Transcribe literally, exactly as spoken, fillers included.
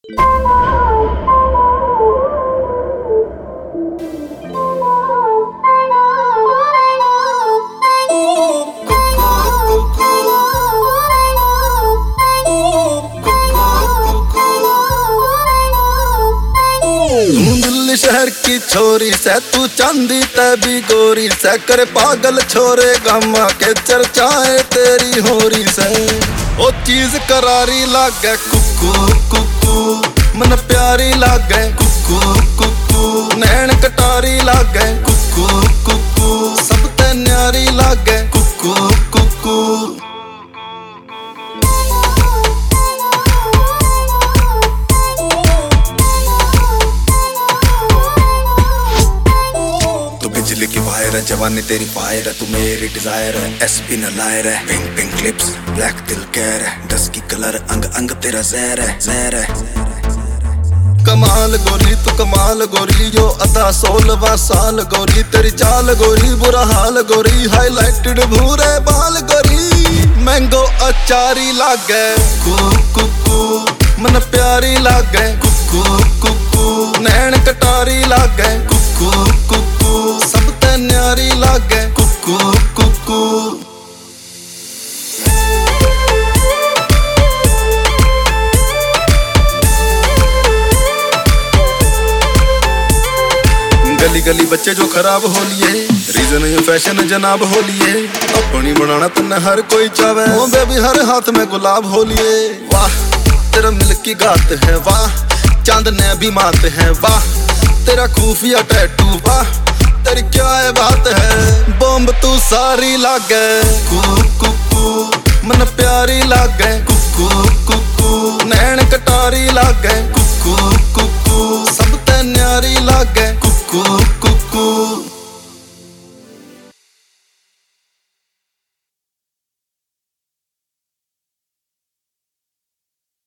शहर की छोरी से तू चांदी ते भी गोरी से करे पागल छोरे गामा के चर्चाए तेरी होरी से। ओ चीज करारी लागे कुकू कुकू मन प्यारी लागे कुकू कुकू नैन कटारी लागे कुकू कुकू सब ते न्यारी लागे कुकू कुकू। बिजली की वायर है जवानी तेरी फायर है तू मेरी डिजायर है एसपी न लायर है पिंक पिंक लिप्स ब्लैक दिल कैर है डस्की कलर अंग अंग तेरा जहर है जहर है। कमाल गोरी तू कमाल गोरी जो अदा सोलवा साल गोरी तेरी चाल गोरी बुरा हाल गोरी हाईलाइटेड भूरे बाल गोरी मैंगो अचारी लागे कुकू कुकू मन प्यारी लागे कुकू कुकू नैन कटारी लागे कुकू कुकू सब ते न्यारी लागे कुकू कुकू। गली गली बच्चे जो खराब हो लिए रीजन ये फैशन जनाब हो लिए अपनी बनाना तन्ने हर कोई चावे ओ बेबी हर हाथ में गुलाब हो लिए। वाह तेरा मिल्की गात है वाह चांद ने भी मात है वाह तेरा खूफिया टैटू वाह तेरी क्या है बात है बॉम्ब तू सारी लागे कुकू कुकू मन प्यारी लागे कुकू कुकू नैन कटारी लागे कुकू कुकू